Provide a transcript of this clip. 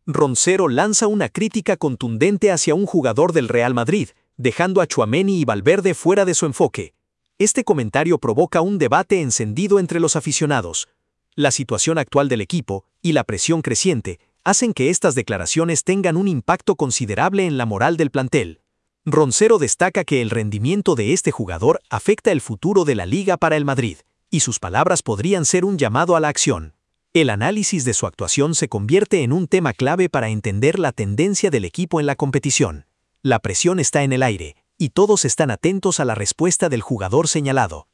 Roncero lanza una crítica contundente hacia un jugador del Real Madrid, dejando a Tchouaméni y Valverde fuera de su enfoque. Este comentario provoca un debate encendido entre los aficionados. La situación actual del equipo y la presión creciente hacen que estas declaraciones tengan un impacto considerable en la moral del plantel. Roncero destaca que el rendimiento de este jugador afecta el futuro de la liga para el Madrid, y sus palabras podrían ser un llamado a la acción. El análisis de su actuación se convierte en un tema clave para entender la tendencia del equipo en la competición. La presión está en el aire, y todos están atentos a la respuesta del jugador señalado.